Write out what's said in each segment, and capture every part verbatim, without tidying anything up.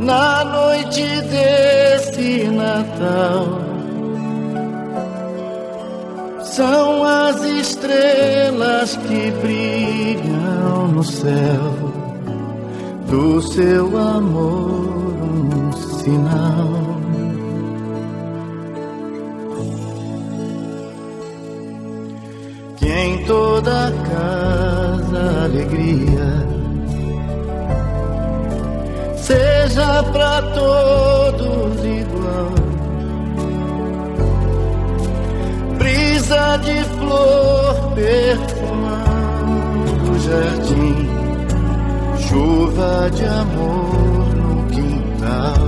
na noite desse Natal. São as estrelas que brilham no céu, do seu amor um sinal. Que em toda casa alegria seja pra todos igual. Brisa de flor perfumando o jardim, chuva de amor no quintal.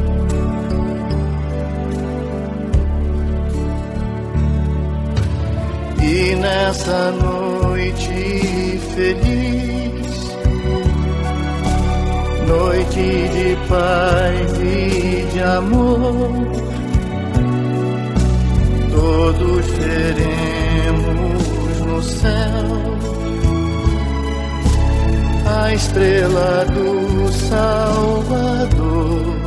E nessa noite feliz, noite de paz e de amor, todos veremos no céu a estrela do Salvador.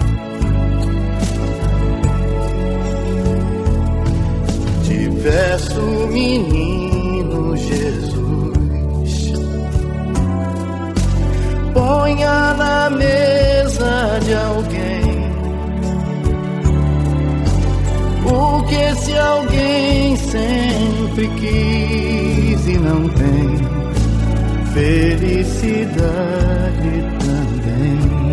Te peço, menino Jesus, ponha na mesa de alguém o que esse alguém sempre quis e não tem: felicidade também.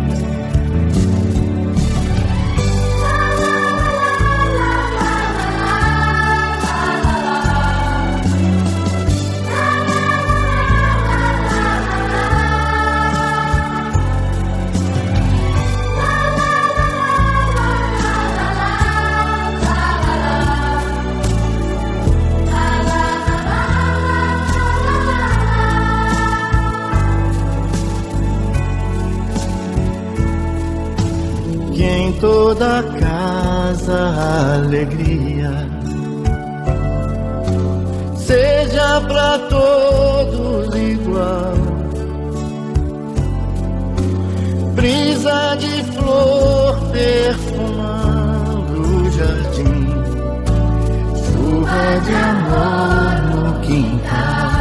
Que em toda casa alegria seja pra todos igual. Brisa de flor perfumando o jardim, chuva de amor no quintal.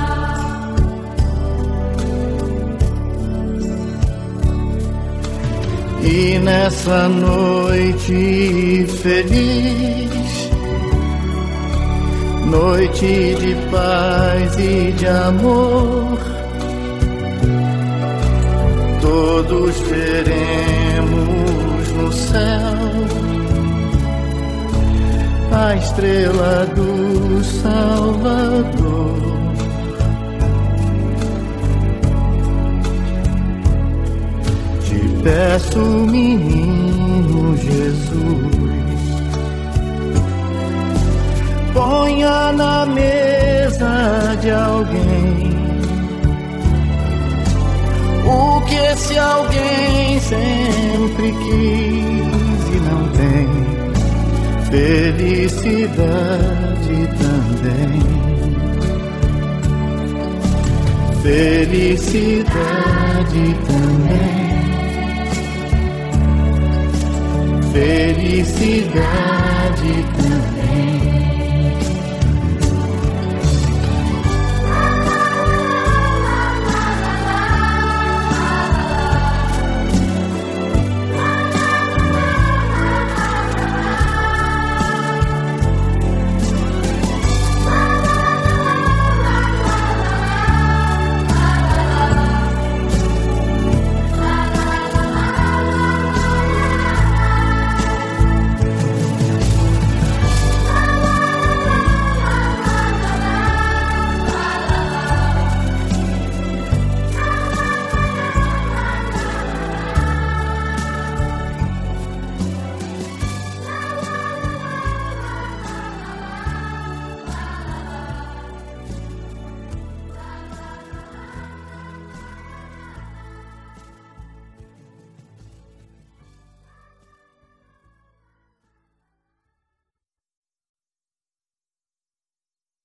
E nessa noite feliz, noite de paz e de amor, todos veremos no céu a estrela do Salvador. Peço, menino Jesus, ponha na mesa de alguém o que esse alguém sempre quis e não tem: felicidade também. Felicidade também. Felicidade também.